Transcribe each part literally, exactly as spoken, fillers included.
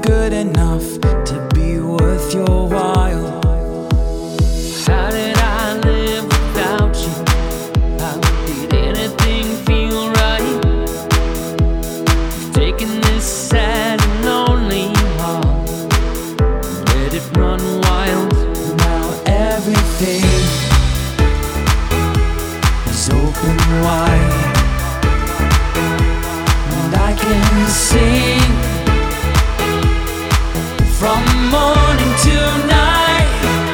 good enough to be worth your while. How did I live without you? How did anything feel right? You've taken this sad and lonely heart, let it run wild. Now everything is open wide, and I can sing from morning to night.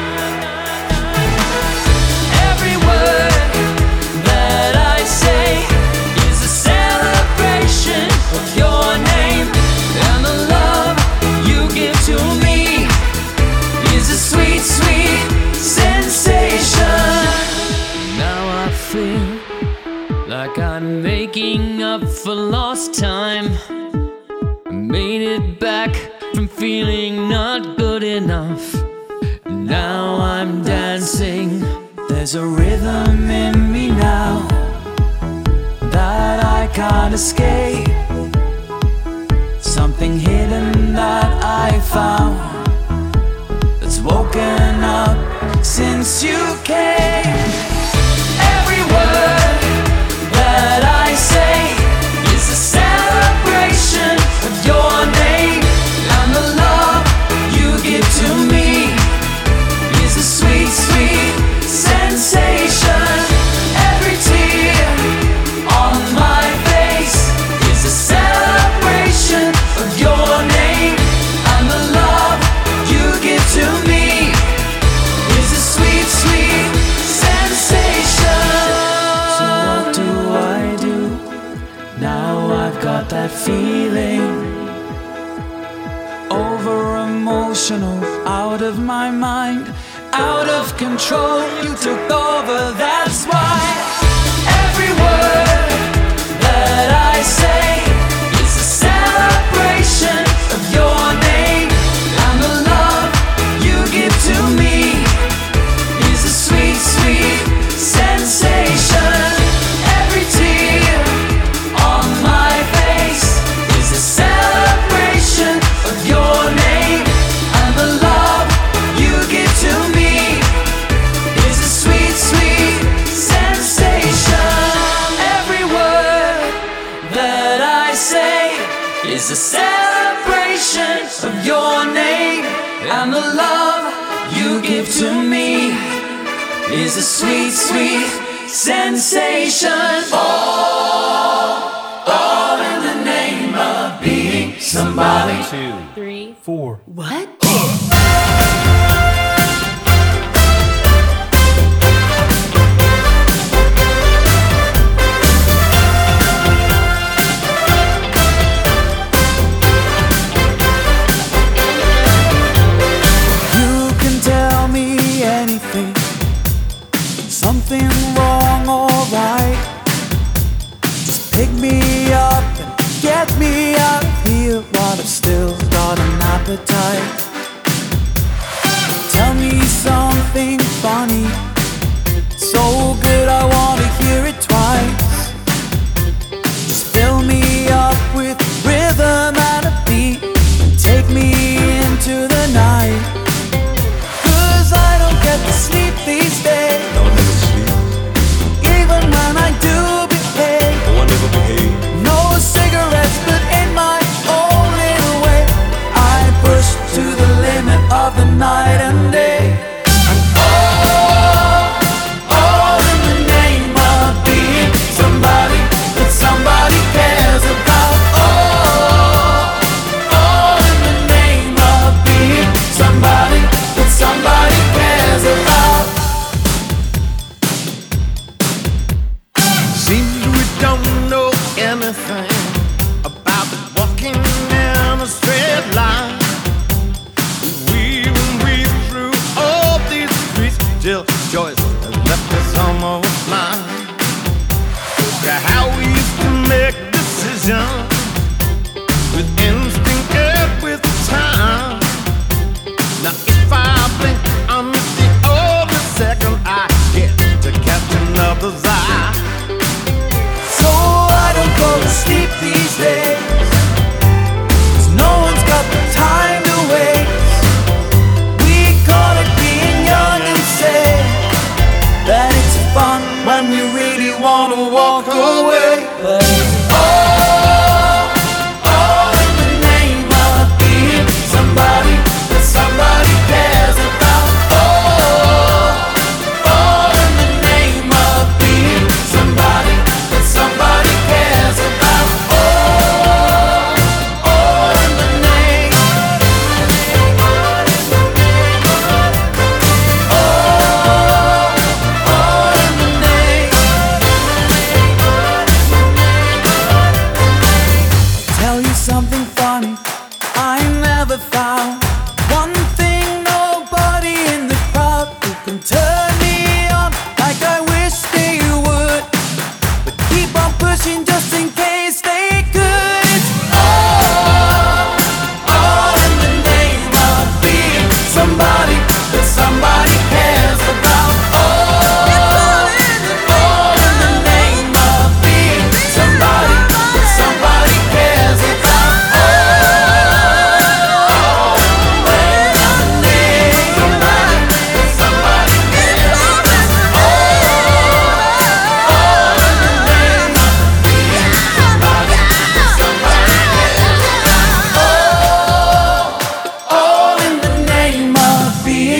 Every word that I say is a celebration of your name, and the love you give to me is a sweet, sweet sensation. Now I feel like I'm making up for lost time. I made it back from feeling not good enough. Now I'm dancing. There's a rhythm in me now that I can't escape. Something hidden that I found that's woken up since you came. Every word that I say is a celebration of your name, and the love you give to me is a sweet, sweet sensation. Every tear on my face is a celebration of your name, and the love you give to me is a sweet, sweet sensation. So what do I do now I've got that feeling? Over emotional, out of my mind, out of control, you took over, that's why. Every word that I say is a celebration of your name, and the love you give to me is a sweet, sweet sensation. Every tear on my face is a celebration of your name, and the love you give to me is a sweet, sweet sensation. Every word that I say is a celebration of your name, and the love you give to me is a sweet, sweet sensation. All, all in the name of being somebody. Two, Three, four. what? You can tell me anything, something wrong or right. Just pick me up and get me out of here while I've still got an appetite. Tell me something funny, so good I wanna hear it twice. Just fill me up with rhythm and a beat, and take me into the night. Cause I don't get to sleep these days, No one never sleep. even when I do behave. No one never behave. No cigarettes, but in my own little way, I push to the limit of the night and day. And all, all in the name of being somebody that somebody cares about. All, all in the name of being somebody that somebody cares about.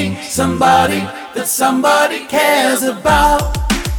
me somebody that somebody cares about.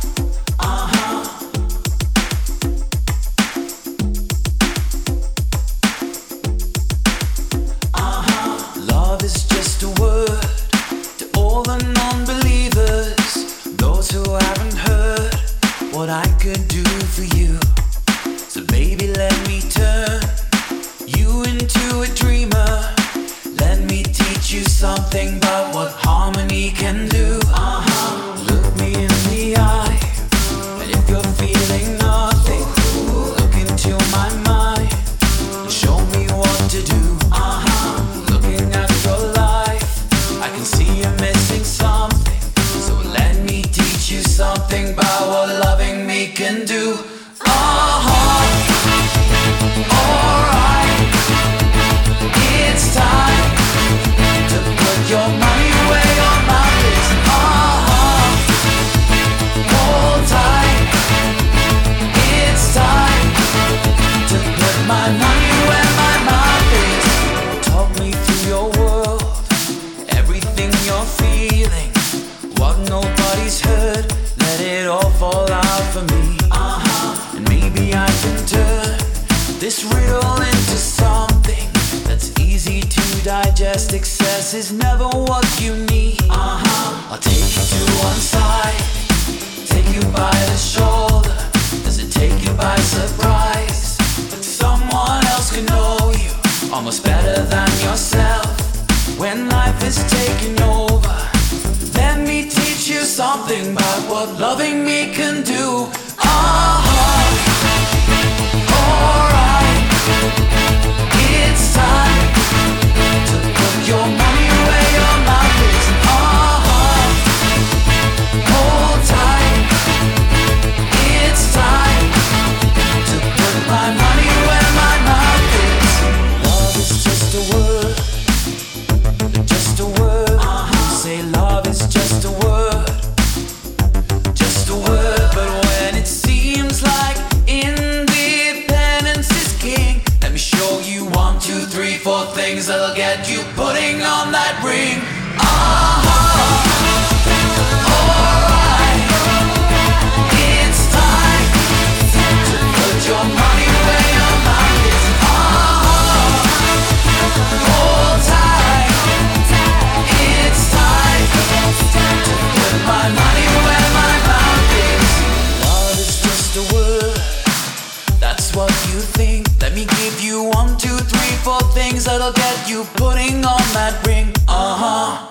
Is just a word to all the non-believers, those who haven't heard what I could do for you. So baby, let me turn you into a dreamer. Let me teach you something about what harmony can do. Uh-huh. Look me in the eye, and if you're feeling nothing, look into my mind and show me what to do. Uh-huh. See you're missing something, so let me teach you something about what loving me can do. Uh-huh. Alright, it's time to put your money where your mouth is. Uh-huh. Hold tight, it's time to put my money where my mouth is. Talk me through your world, you're feeling what nobody's heard. Let it all fall out for me. Uh-huh. And maybe I can turn this riddle into something that's easy to digest. Excess is never what you need. Uh-huh. I'll take you to one side, take you by the shoulder. Does it take you by surprise that someone else can know you almost better than yourself? When life is taking over, let me teach you something about what loving me can do. Uh-huh. Alright, it's time to put your money where your mouth is. Uh-huh. Hold tight, it's time to put my money where my mouth is. Love is just a word, just a word. Uh-huh. Say love is just a word, just a word. But when it seems like independence is king, let me show you one, two, three, four things that'll get you putting on that ring. Uh-huh. Alright, it's time to put your money where your mouth is. Uh-huh. Hold tight, it's time to put my money where my mouth is. Love is just a word, that's what you think. Let me give you one, two, three, four things that'll get you putting on that ring. Uh-huh.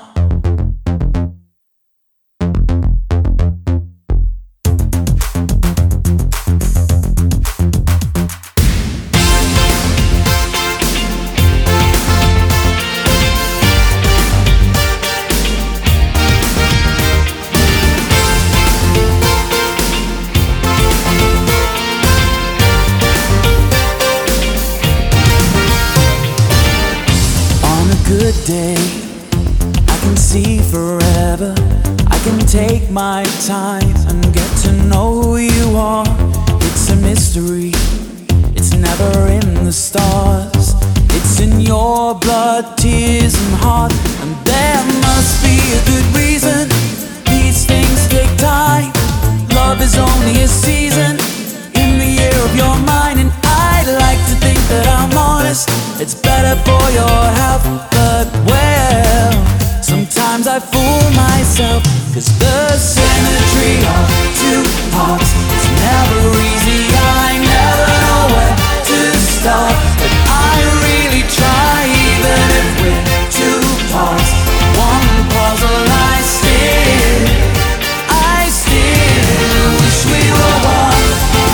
Good day, I can see forever. I can take my time and get to know who you are. It's a mystery, it's never in the stars. It's in your blood, tears and heart. And there must be a good reason. These things take time. Love is only a season in the year of your mind. And I'd like to think that I'm honest, it's better for your health. But well, sometimes I fool myself, cause the symmetry of two hearts is never easy. I never know where to start, but I really try. Even if we're two parts, one puzzle, I still, I still wish we were one.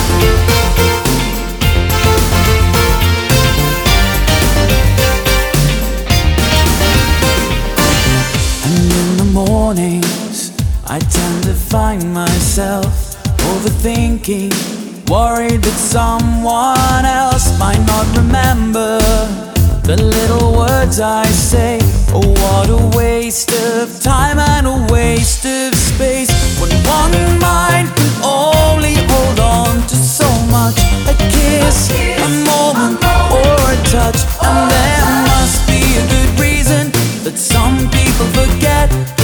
Mornings, I tend to find myself overthinking, worried that someone else might not remember the little words I say. Oh, what a waste of time and a waste of space, when one mind can only hold on to so much. A kiss, a moment, or a touch. And there must be a good reason that some people forget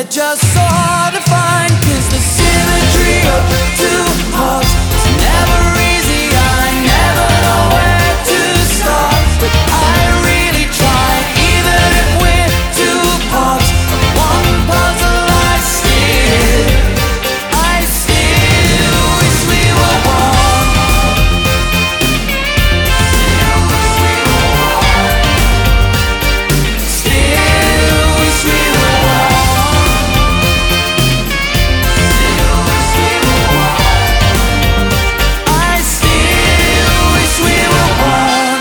they're just so hard to find. 'Cause the symmetry of two hearts is never easy. I never know where to start, but I really try. Even if we're two parts of one puzzle, I still, I still wish we were one. Still wish we were one. Still wish we were one. Still wish we were one. I still wish we were one.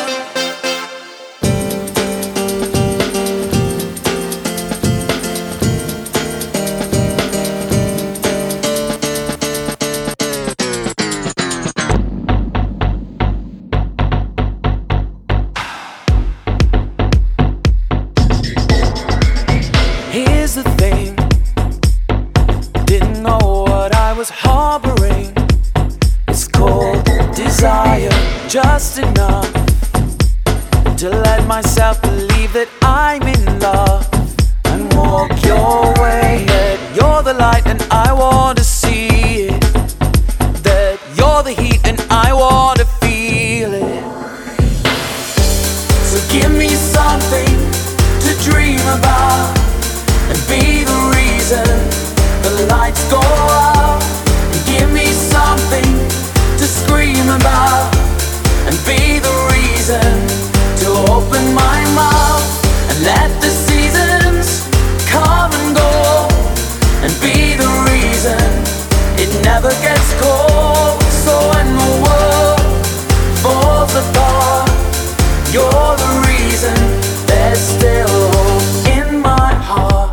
Here's the thing, didn't know what I was harboring. It's called desire, just enough to let myself believe that I'm in love and walk your way. That you're the light and I want to see it. That you're the heat and I want to feel it. So give me something to dream about and be the reason the lights go out. Give me something to scream about and be the reason to open my mouth and let the seasons come and go and be the reason it never gets cold. So when the world falls apart, you're the reason there's still hope in my heart.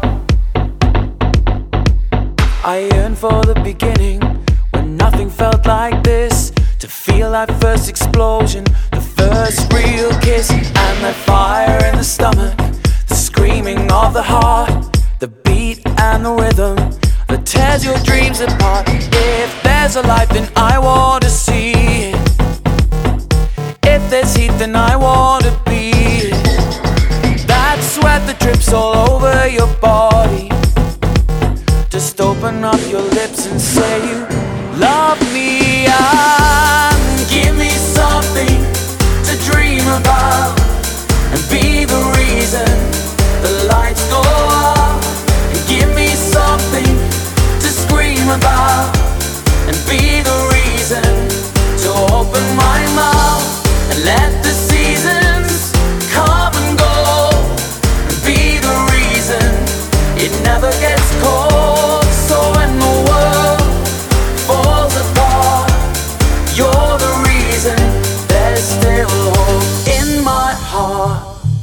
I yearn for the beginning when nothing felt like this. To feel that first explosion, the first real kiss, and that fire in the stomach, the screaming of the heart, the beat and the rhythm that tears your dreams apart. If there's a light, then I want to see it. If there's heat, then I want to be it. That sweat that drips all over your body. Just open up your lips and say you love me. And give me something to dream about and be the reason the lights go out. And give me something to scream about and be the reason to open my mouth and let the seasons come and go and be the reason it never gets cold. So when the world falls apart, you're the reason there's still hope in my heart.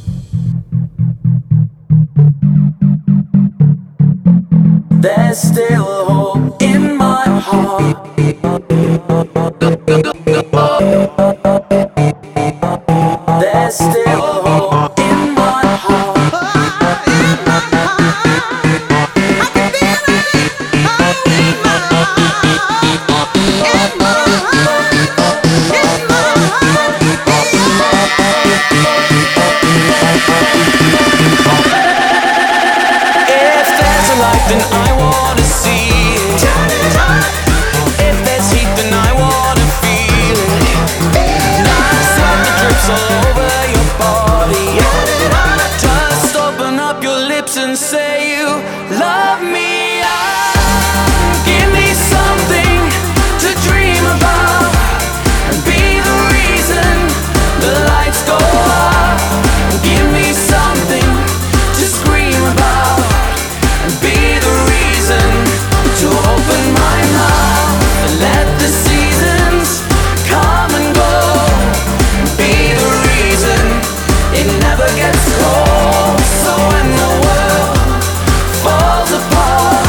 There's still hope in my heart. There's still hope in my heart. If there's a light, then I want to see it. If there's heat, then I want to feel it. Nice sweat that drips all over your body. Just open up your lips and say you love me. Give me something to dream about and be the reason the lights go out. Give me something to scream about and be the reason to open my mouth and let the seasons come and go and be the reason it never gets cold. So when the world falls apart,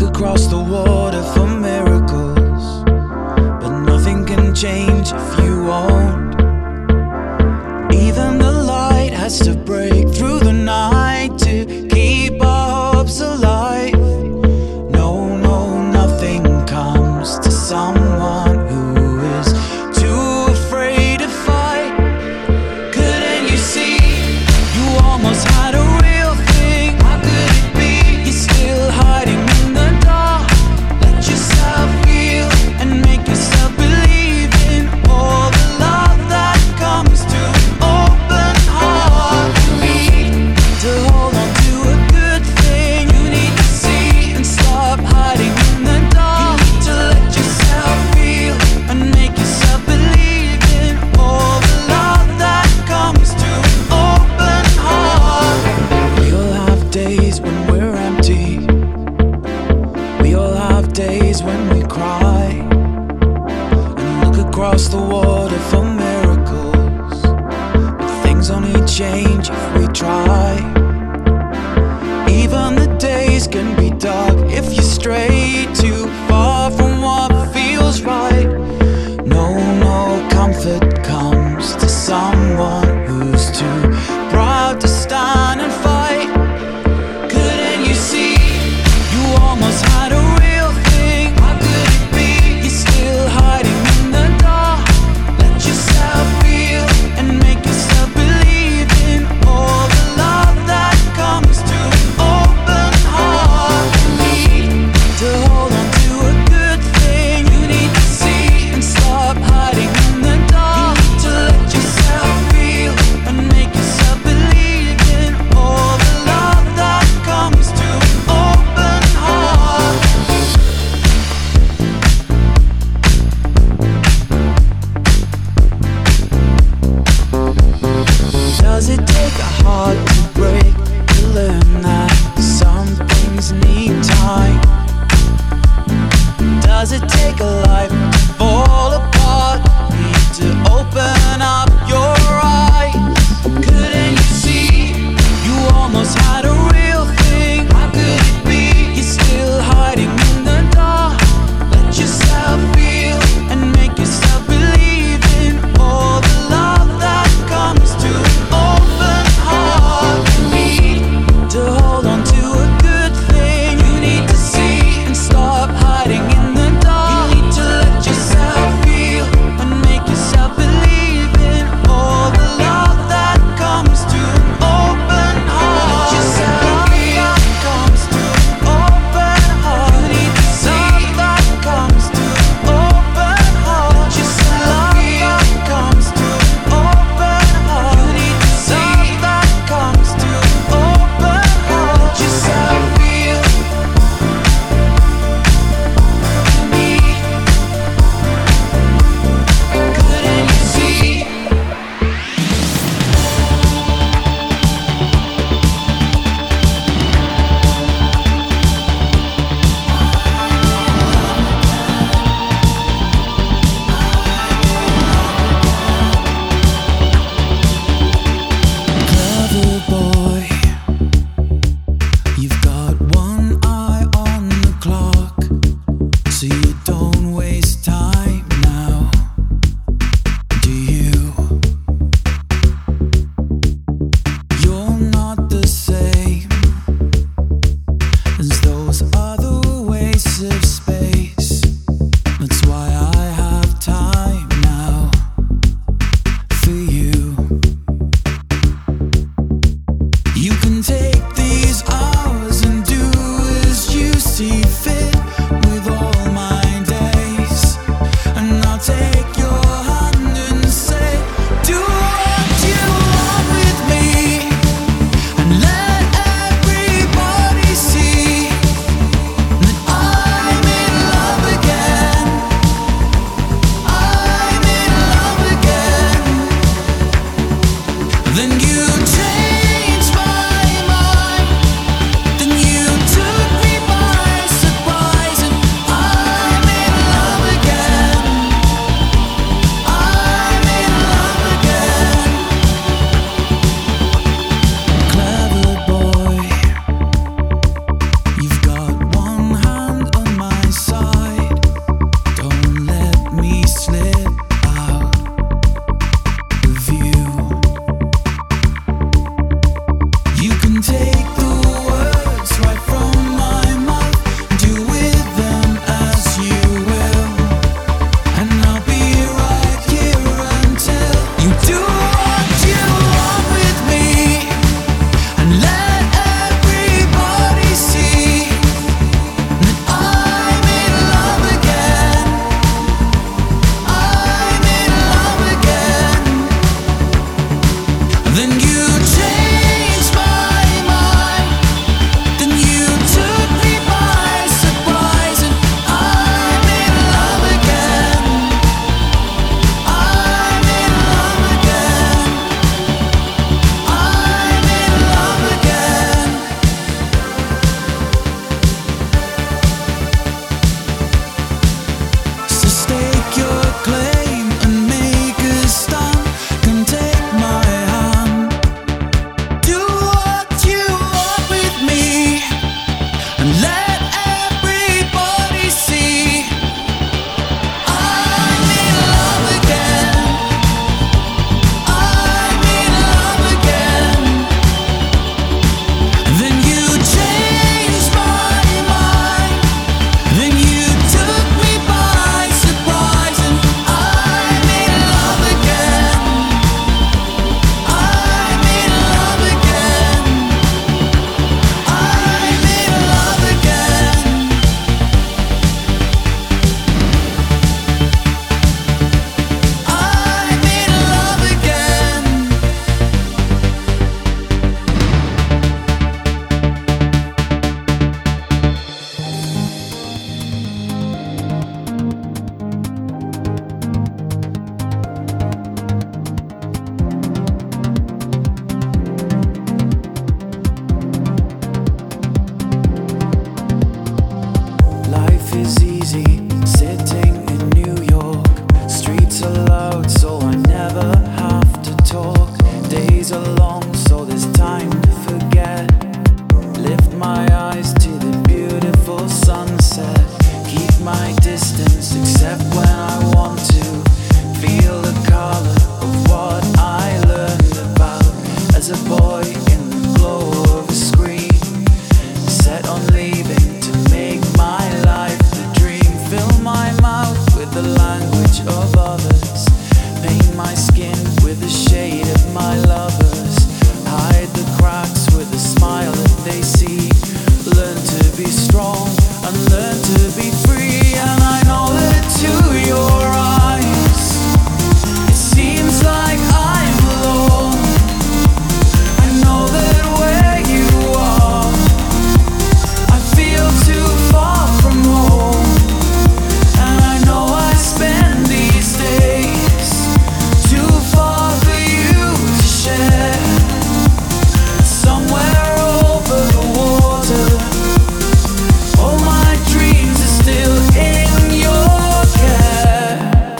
across the water for miracles, but nothing can change if you won't. Even the light has to break through the night to keep our hopes alive. No, no, nothing comes to someone who is too afraid to fight. Couldn't you see? You almost had a real thing. How could it be? You're still hiding in the dark. Let yourself feel and make yourself believe in all the love that comes to an open heart. You need to hold on to a good thing. You need to see and stop hiding in the dark. You need to let yourself feel and make yourself believe in all the love that comes to an open heart. We all have days when we're empty. We all have days when we cry and look across the water for miracles, but things only change if we try. Even the days can be dark if you stray too far from what feels right. No, no comfort comes to someone who's too proud to stand and fight. Couldn't you see? You almost had a real thing. How could it be? You're still hiding in the dark. Let yourself feel and make yourself believe in all the love that comes to an open heart. You need to my distance, except when I want to feel the color of what I learned about as a boy in the glow of a screen. Set on leaving to make my life the dream. Fill my mouth with the language of others. Paint my skin with the shade of my lovers. Hide the cracks with a smile that they see. Learn to be strong and learn to be free. And I know that to your eyes it seems like I'm alone. I know that where you are I feel too far from home. And I know I spend these days too far for you to share. Somewhere over the water, all my dreams are still in your care.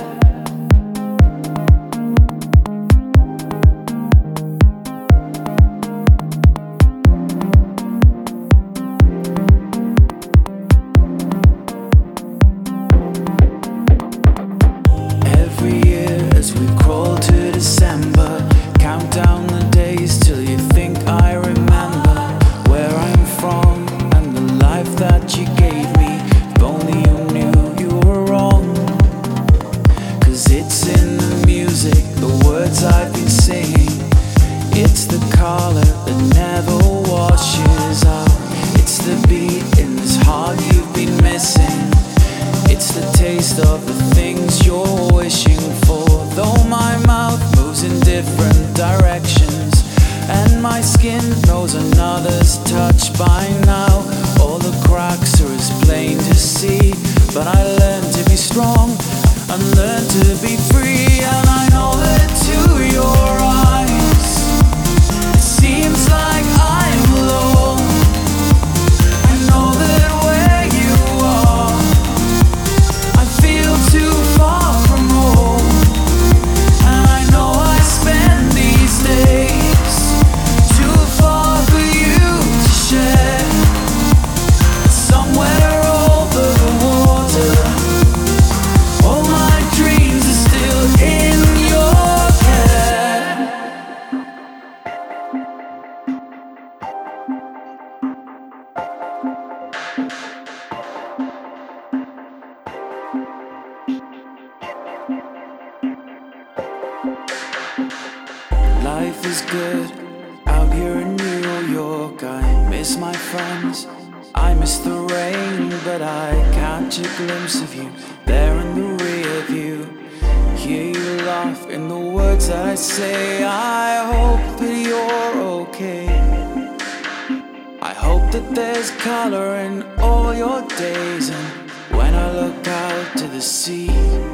Every year as we crawl to December, count down the days till you think I remember where I'm from and the life that you gave me. If only you knew you were wrong. Cause it's in the music, the words I've been singing. It's the color that never washes out. It's the beat in this heart you've been missing. It's the taste of the things you're wishing for. Though my mouth moves in different directions and my skin knows another's touch by now, all the cracks are as plain to see. But I learn to be strong and learn to be free. And I know that to your eyes it seems like I'm alone. I know that where you are I feel too far from home. And I know I spend these days too far for you to share. Somewhere over the water, all my dreams are still in your care. Life is good out here in New York. I miss my friends, I miss the rain, but I catch a glimpse of you there in the rear view. Hear you laugh in the words that I say. I hope that you're okay. I hope that there's color in all your days. And when I look out to the sea,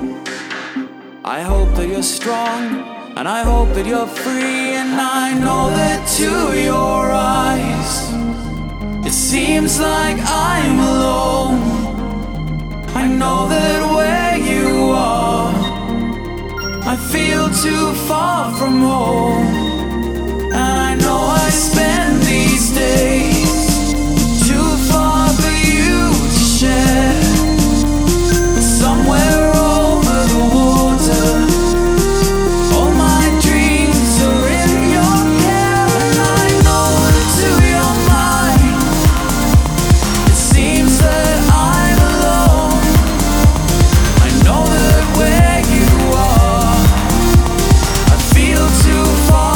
I hope that you're strong and I hope that you're free. And I know that to your eyes it seems like I'm alone. I know that where you are I feel too far from home. And I know I spend these days too far for you to share. Somewhere over the water, all my dreams are in your care. And I know that to your mind it seems that I'm alone. I know that where you are I feel too far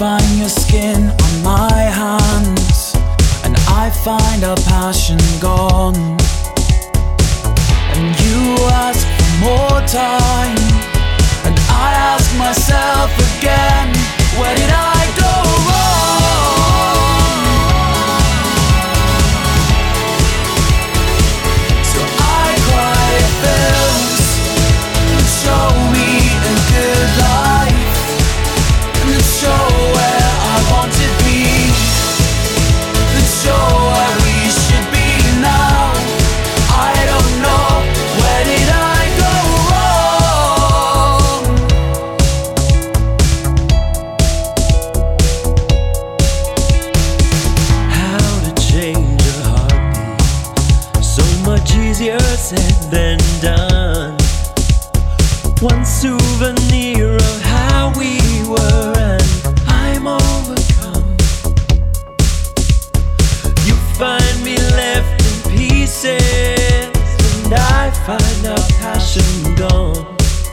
find your skin on my hands, and I find our passion gone. And you ask for more time, and I ask myself again, where did I go wrong? So I cry films that show me a good life, that show where I want to be, that show where we should be now. I don't know, where did I go wrong? How to change a heartbeat, so much easier said than done. One souvenir of how we were, and I'm overcome. You find me left in pieces, and I find our passion gone.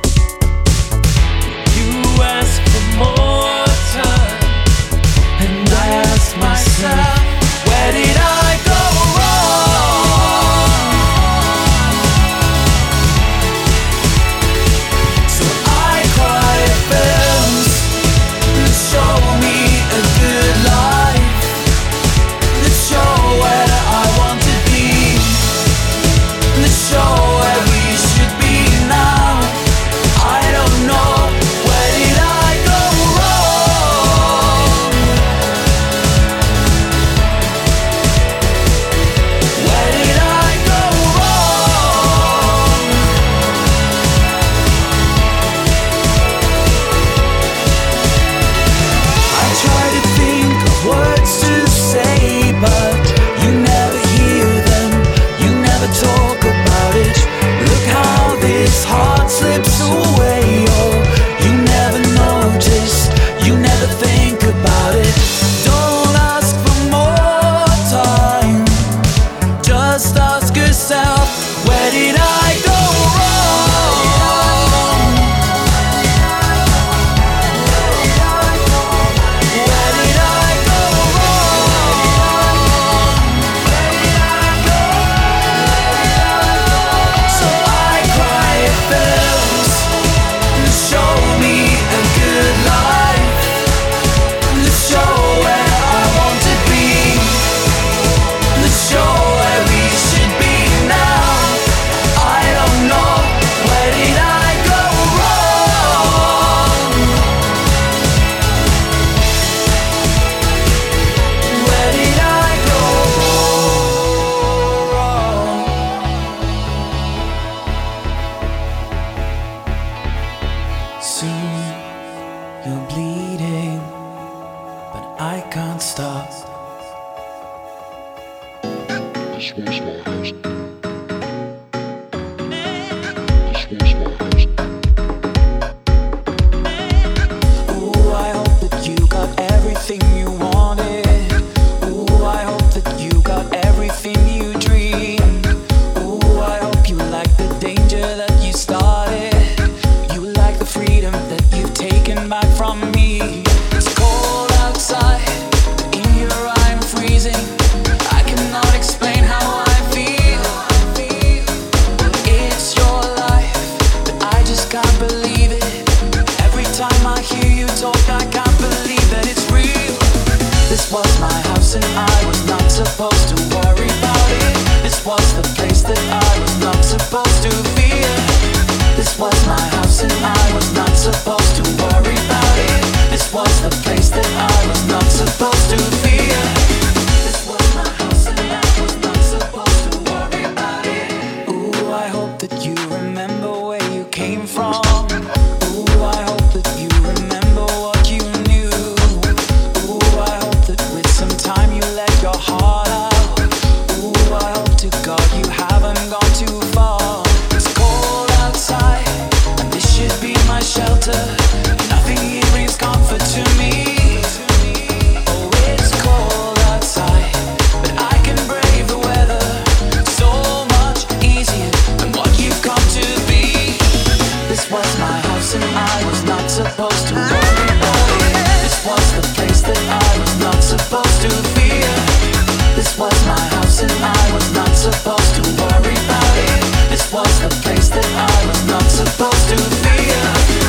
You ask for more time, and I ask myself, Where did I go wrong? So I cry films that show me a good life, that show where I want to be, that show where we should be now. I don't know, where did I go wrong? Where did I go wrong? I try to think of words to say, but you never hear them, you never talk about it. Look how this heart slips away. Oh, you never notice, you never think about it. Don't ask for more time, just ask yourself, where did I go wrong? Where did I go wrong? So I cry films that show me a good life, that show where I want to be, that show where we should be now. I don't know, where did I go wrong? Where did I go wrong? Soon you're bleeding, but I can't stop. This was my house. This was my house. Ooh, I hope that you got everything you wanted. Ooh, I hope that you got everything you dreamed. Ooh, I hope you like the danger that you started. You like the freedom that you've taken back from me. It's cold outside, in your eye I'm freezing. I cannot explain how I feel. It's your life, but I just can't believe it. Every time I hear you talk, I can't believe that it's real. This was my house and I was not supposed to worry about it. This was the place that I was not supposed to fear. This was my house and I was not supposed to worry about it. This was the place that I was not supposed to fear. This was my house and I was not supposed to worry about it. Ooh, I hope that you remember where you came from. Ooh, I hope that you remember what you knew. Ooh, I hope that with some time you let your heart out. Ooh, I hope to God you haven't gone too far. It's cold outside, and this should be my shelter. Nothing here brings comfort to me. Oh, it's cold outside, but I can brave the weather so much easier than what you've come to be. This was the place that I was not supposed to fear.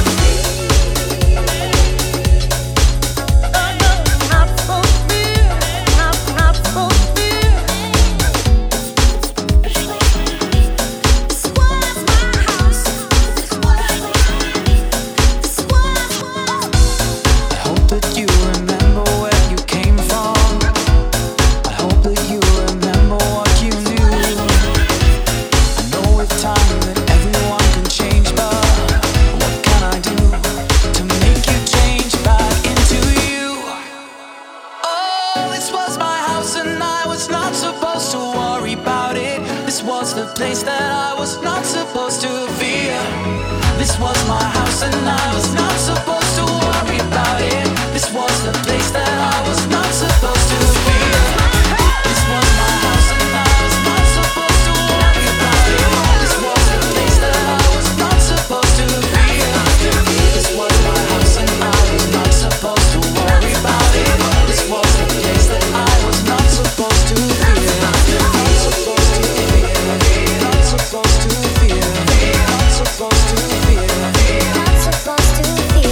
Place that I was not supposed to fear. This was my house and I was not supposed to worry about it. This was the place that I was not supposed to fear. This was my house and I was not supposed to worry about it. This was the place that I was not supposed to fear. This was my house and I was not supposed to worry about it. This was the place that I was not supposed to fear. Not supposed to fear. Not supposed to fear. Not supposed to fear. Not supposed to fear.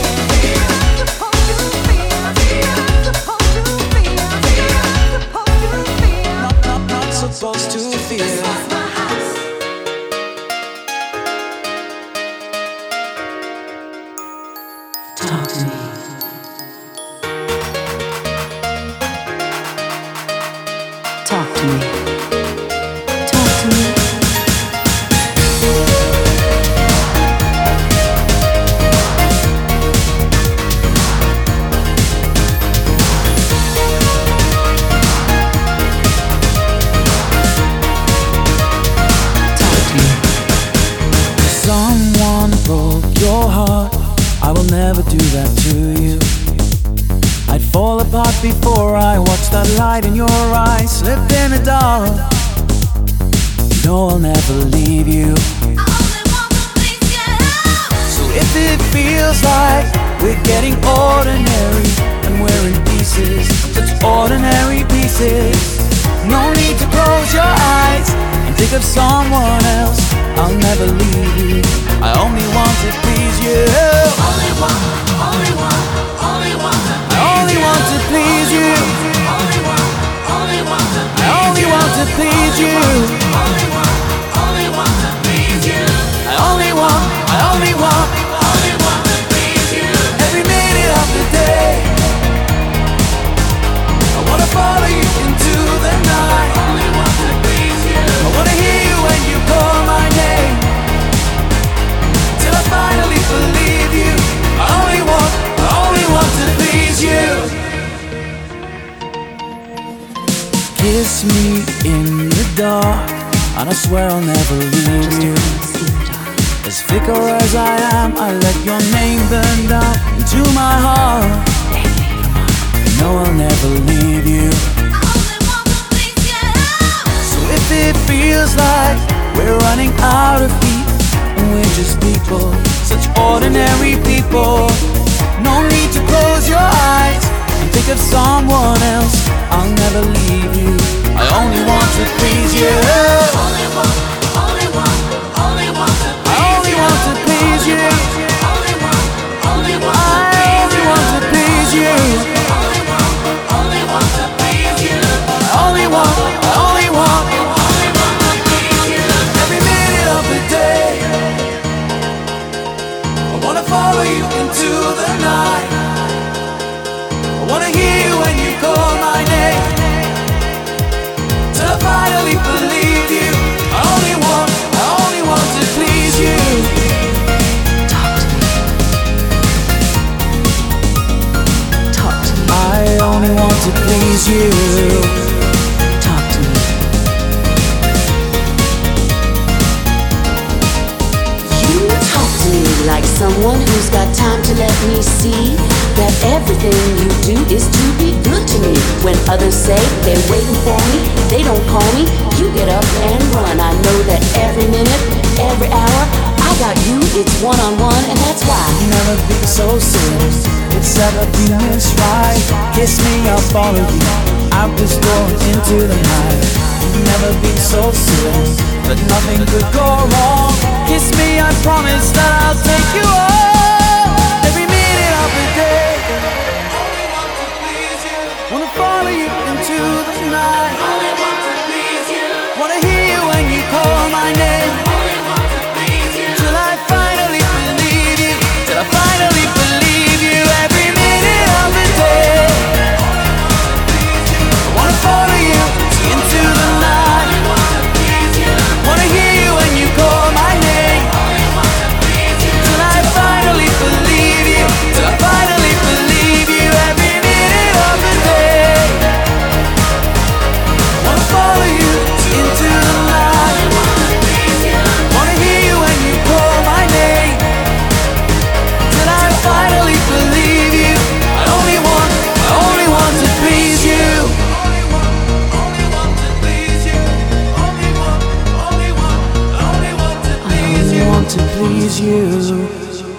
Not not not supposed to fear. Talk to me. Talk to me. Talk to me. Someone broke your heart. I will never do that to you. I'd fall apart before I watched that light in your eyes slip in the dark. No, I'll never leave you. So if it feels like we're getting ordinary and we're in pieces, such ordinary pieces, no need to close your eyes and think of someone else. I'll never leave you. I only want to please you. Only want, only want, only want to please you. I only want to please you. Only want, only want to please you. I only want to please you. Only want, only want to please you. I only want, I only want, only want to please you. Every minute of the day, I wanna follow you into the night. Only want to please you. I wanna hear you when you call my name, till I finally believe you. I only want, I only want to please you. Kiss me in the dark, and I swear I'll never leave you. As fickle as I am, I let your name burn down into my heart. No, I'll never leave you. So if it feels like we're running out of heat and we're just people, such ordinary people, no need to close your eyes and think of someone else. I'll never leave you. I only want to please you. Only want, only want, only want to please you. I only want to please you. Only want, only want I only want to please you. Only want, only want to please you. I only want, I only want, only want to please you. Every minute of the day, I wanna follow you into the night. I wanna hear you when you call my name, till I finally believe you. I only want, I only want to please you. Talk to me. Talk to me. I only want to please you. Talk to me. You talk to me like someone who's got time to let me see that everything you do is to be good to me. When others say they're waiting for me, they don't call me, you get up and run. I know that every minute, every hour, I got you, it's one-on-one, and that's why. Never been so serious, it's ever been this right. Kiss me, I'll follow you, out this door into the night. Never been so serious, but nothing could go wrong. want to please you.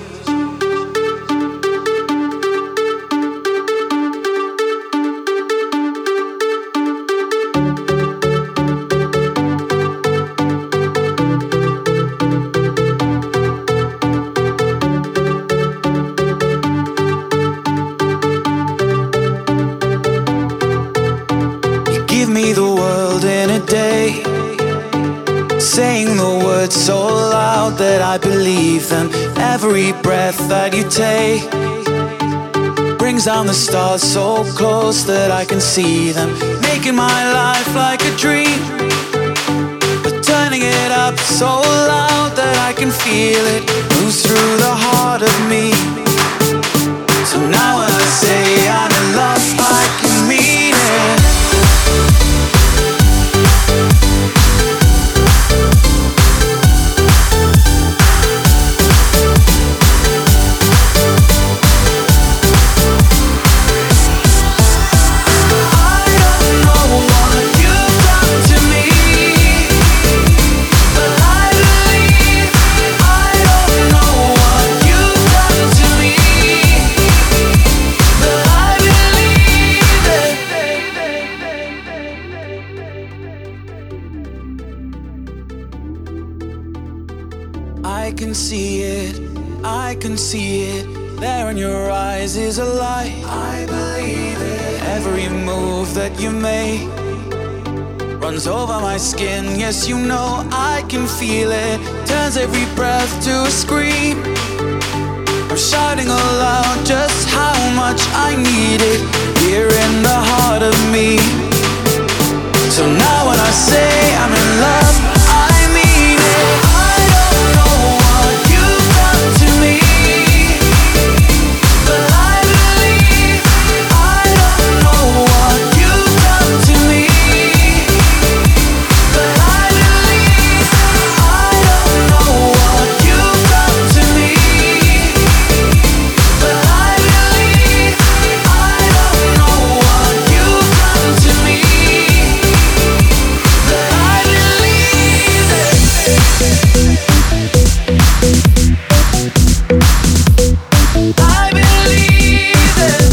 So loud that I believe them. Every breath that you take brings down the stars so close that I can see them. Making my life like a dream, but turning it up so loud that I can feel it moves through the heart of me. So now when I say I'm in love, I can mean it. I can see it, I can see it. There in your eyes is a light. I believe it. Every move that you make runs over my skin. Yes, you know I can feel it. Turns every breath to a scream. I'm shouting aloud just how much I need it here in the heart of me. So now when I say I'm in love, I mean it. I don't know what you've done to me, but I believe. I don't know what you've done to me, but I believe. I don't know what you've done to me, but I believe. I don't know what you've done to me, but I believe it. I believe it.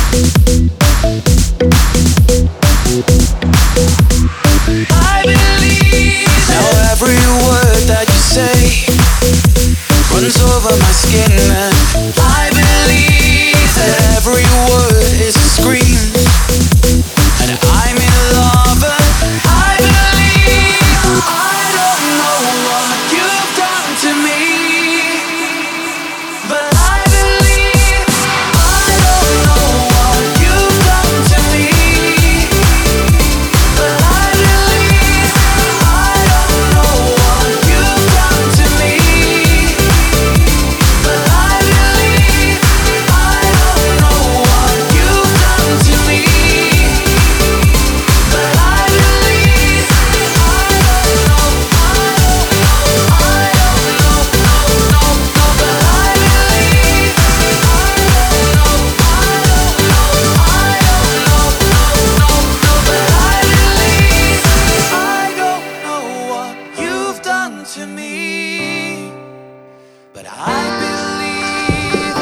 I believe it. Now every word that you say runs over my skin, and I believe that every word is a scream, and I'm in love, and I believe. I don't know what you've done to me, but I believe. I don't know what you've done to me, but I believe. I don't know what you've done to me, but I believe. I don't know what you've done to me, but I believe. I don't know. I don't know. I don't know. No, no, no, but I believe. I don't know. I don't know. I don't know. No, no, no, but I believe. I don't know what you've done to me, but I believe.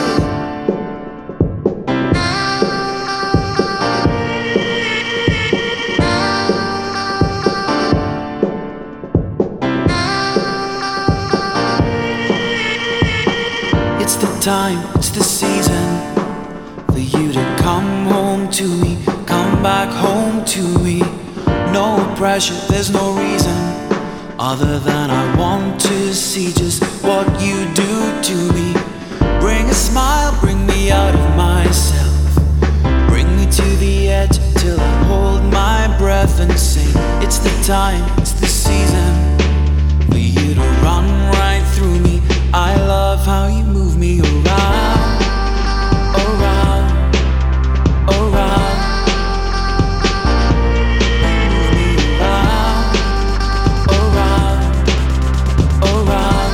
It's the time, it's the season for you to come home to me, come back home to me. No pressure, there's no reason other than I want to see just what you do to me. Bring a smile, bring me out of myself, bring me to the edge till I hold my breath and say, it's the time, it's the season for you to run right through me. I love how you move me around, around, around. Move me around, around, around.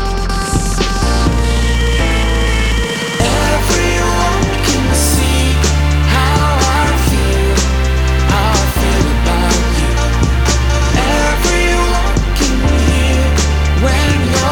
Everyone can see how I feel, how I feel about you. Everyone can hear when you're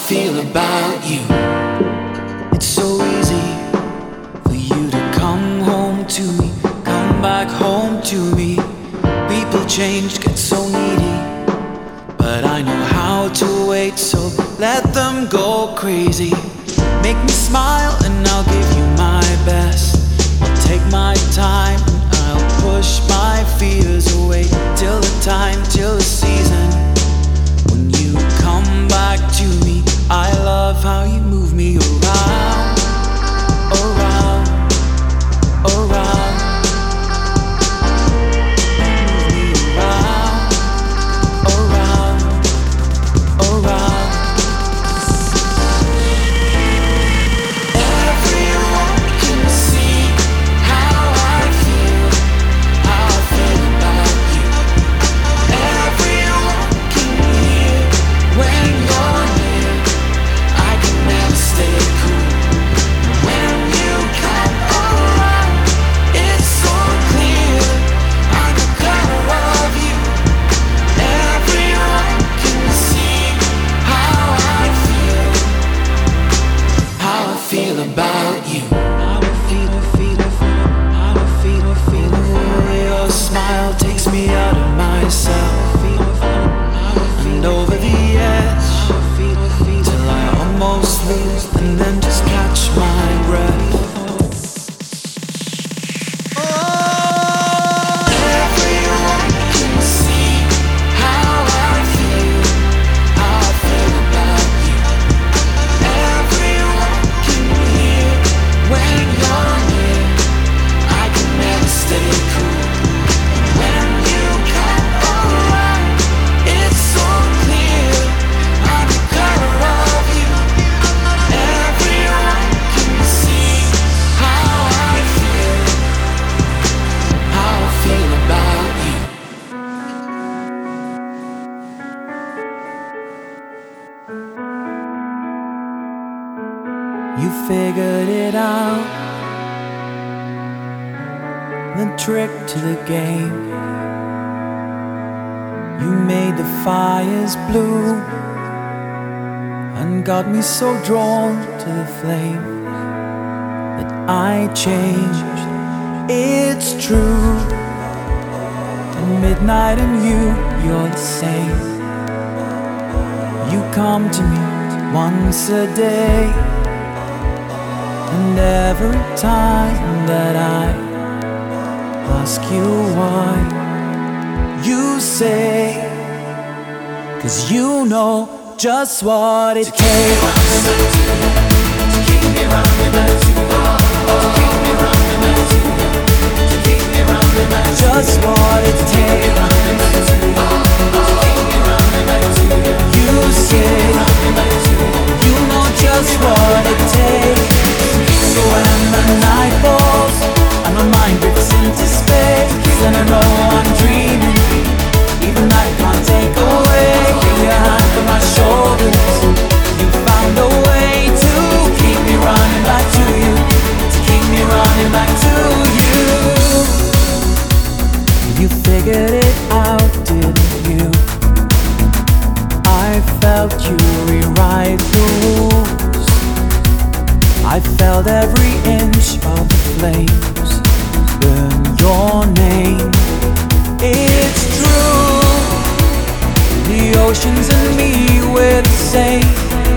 feel about you. It's so easy for you to come home to me, come back home to me. People change, get so needy, but I know how to wait, so let them go crazy. Make me smile and I'll give you my best. I'll take my time and I'll push my fears away till the time, till the season when you come back to me. I love how you move me around, around, around. Move me around, around, around. Everyone can see how I feel, how I feel about you. Everyone can hear when you're near. I can never stay cool when you come around. It's so clear I'm the color of you. Everyone can see how I feel, how I feel about you. How I feel, feel, feel, how I feel, feel. Your smile takes me out of myself and over the edge till I almost lose and then just catch my breath. Oh, everyone can see how I feel, how I feel about you. Everyone can hear when you're near. I can never stay cool when you come around. It's so clear I'm the color of you. Everyone can see how I feel, how I feel about you. You figured it out, the trick to the game. You made the fires blue and got me so drawn to the flame that I changed. It's true. At midnight and you, you're the same. You come to me once a day, and every time that I ask you why, you say, 'cause you know just what it takes. Just what it takes. You say, you know just what it takes. So when the night falls and my mind drifts into space, and I know I'm dreaming, even I can't take away your hand from my shoulders. You found a way to keep me running back to you, to keep me running back to you. You figured it out, didn't you? I felt you rewrite the rules. I felt every inch of the flames burn your name. It's true, the oceans and me, we're the same.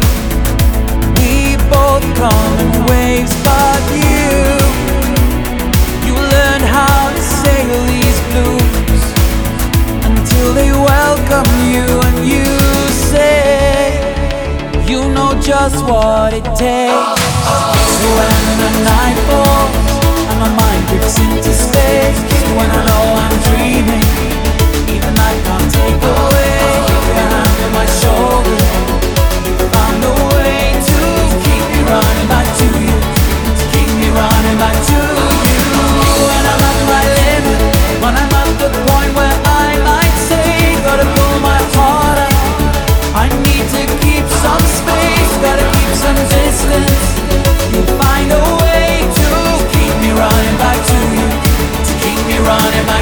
We both come in waves, but you You learn how to sail these blues until they welcome you, and you say, you know just what it takes. So when the night falls and my mind drifts into space, when I know I'm dreaming, even I can't take away your hand on my shoulder. You found a way to keep me running back to you, to keep me running back to you. When I'm at my limit, when I'm at the point where I might say, gotta pull my heart out, I need to keep some space, gotta keep some distance. You find a way to keep me running back to you, to keep me running back.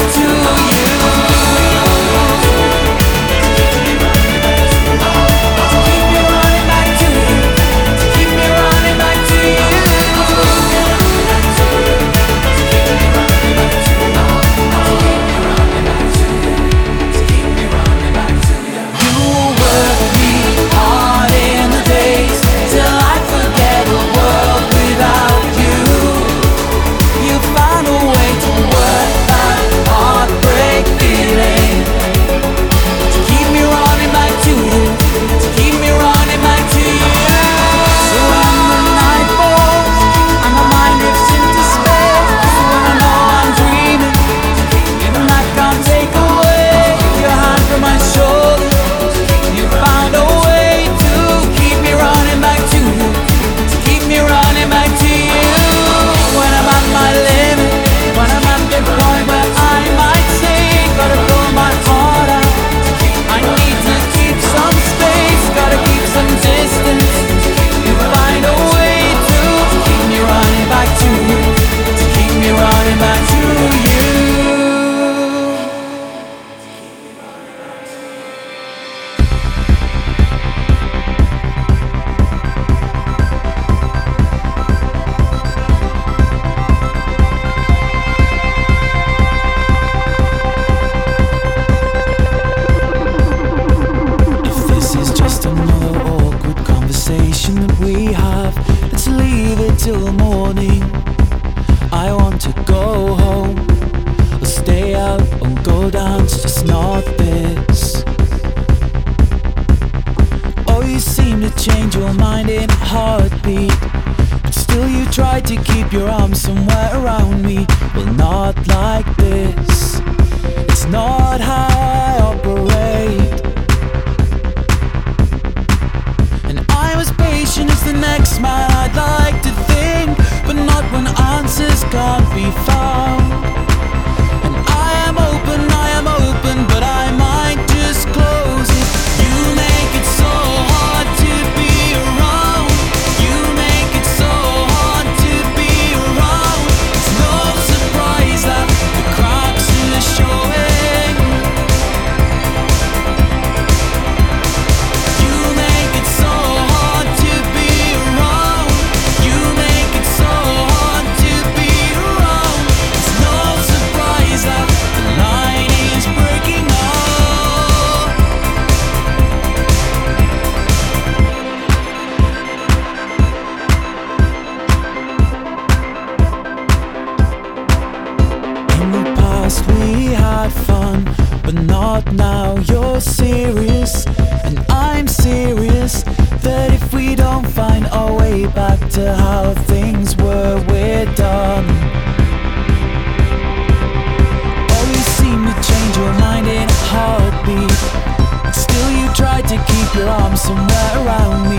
change your mind in a heartbeat, but still you try to keep your arms somewhere around me. Well, not like this. It's not how I operate. And I'm as patient as the next man, I'd like to think, but not when answers can't be found. And I am open, I am open, but I might just close it. You make it so hard to be around. You make it so hard to be around. It's no surprise that the cracks are showing. You make it so hard to be around. You make it so hard to be around. It's no surprise that the line is breaking up. In the past we had fun, but not now. You're serious and I'm serious, that if we don't find our way back to how things were, we're done. Oh, you seem to change your mind in a heartbeat, but still you try to keep your arms somewhere around me.